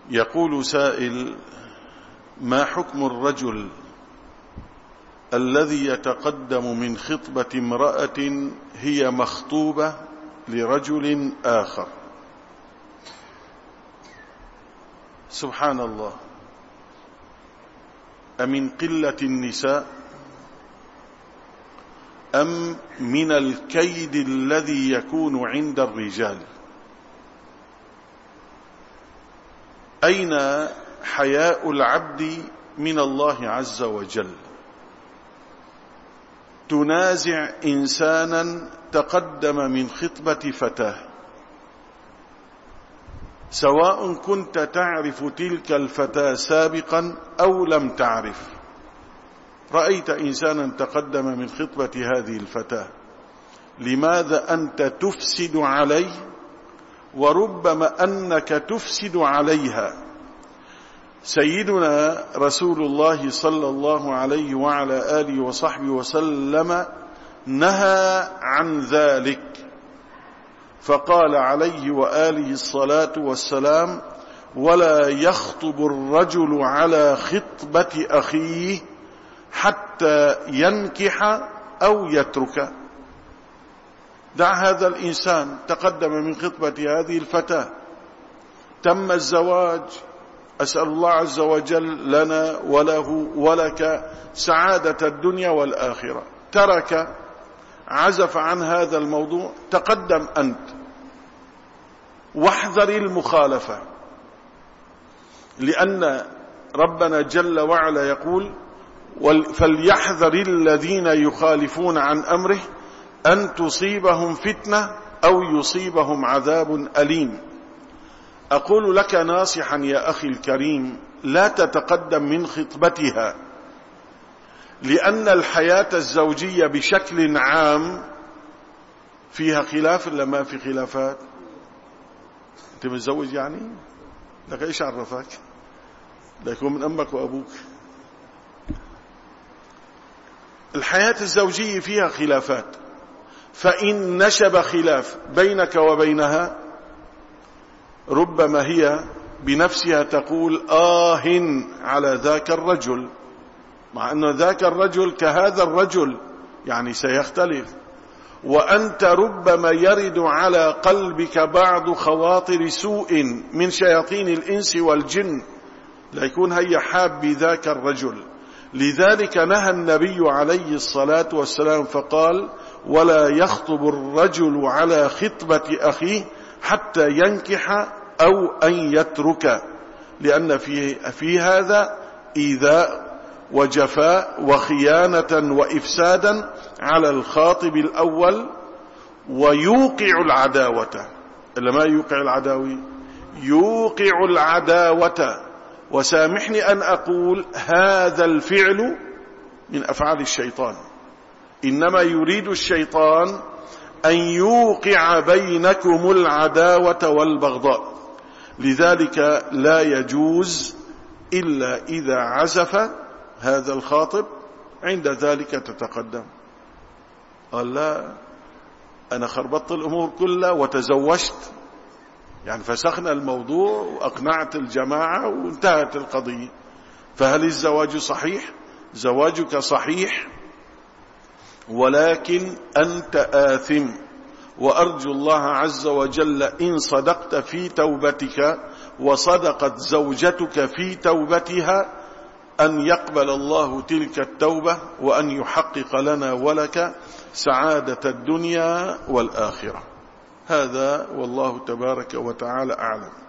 يقول سائل: ما حكم الرجل الذي يتقدم من خطبة امرأة هي مخطوبة لرجل آخر؟ سبحان الله، أمن قلة النساء أم من الكيد الذي يكون عند الرجال؟ أين حياء العبد من الله عز وجل؟ تنازع إنسانا تقدم من خطبة فتاة، سواء كنت تعرف تلك الفتاة سابقا أو لم تعرف. رأيت إنسانا تقدم من خطبة هذه الفتاة، لماذا أنت تفسد عليه وربما أنك تفسد عليها؟ سيدنا رسول الله صلى الله عليه وعلى آله وصحبه وسلم نهى عن ذلك، فقال عليه وآله الصلاة والسلام: ولا يخطب الرجل على خطبة أخيه حتى ينكح أو يترك. دع هذا الإنسان تقدم من خطبة هذه الفتاة، تم الزواج، أسأل الله عز وجل لنا وله ولك سعادة الدنيا والآخرة، ترك، عزف عن هذا الموضوع، تقدم أنت، واحذر المخالفة، لأن ربنا جل وعلا يقول: فليحذر الذين يخالفون عن أمره أن تصيبهم فتنة أو يصيبهم عذاب أليم. أقول لك ناصحا يا أخي الكريم: لا تتقدم من خطبتها، لأن الحياة الزوجية بشكل عام فيها خلاف ولا ما في خلافات؟ أنت متزوج يعني؟ لك إيش عرفك؟ لا يكون من أمك وأبوك. الحياة الزوجية فيها خلافات، فإن نشب خلاف بينك وبينها ربما هي بنفسها تقول على ذاك الرجل، مع أن ذاك الرجل كهذا الرجل، يعني سيختلف، وأنت ربما يرد على قلبك بعض خواطر سوء من شياطين الإنس والجن، لا يكون هي حاب ذاك الرجل. لذلك نهى النبي عليه الصلاة والسلام فقال: ولا يخطب الرجل على خطبة أخيه حتى ينكح أو أن يترك، لأن في هذا إيذاء وجفاء وخيانة وإفسادا على الخاطب الأول، ويوقع العداوة. إلا ما يوقع العداوة، يوقع العداوة. وسامحني أن أقول هذا الفعل من أفعال الشيطان، إنما يريد الشيطان أن يوقع بينكم العداوة والبغضاء. لذلك لا يجوز إلا إذا عزف هذا الخاطب، عند ذلك تتقدم. قال: لا، أنا خربطت الأمور كلها وتزوجت، يعني فسخنا الموضوع وأقنعت الجماعة وانتهت القضية. فهل الزواج صحيح؟ زواجك صحيح، ولكن أنت آثم، وأرجو الله عز وجل إن صدقت في توبتك وصدقت زوجتك في توبتها أن يقبل الله تلك التوبة، وأن يحقق لنا ولك سعادة الدنيا والآخرة. هذا والله تبارك وتعالى أعلم.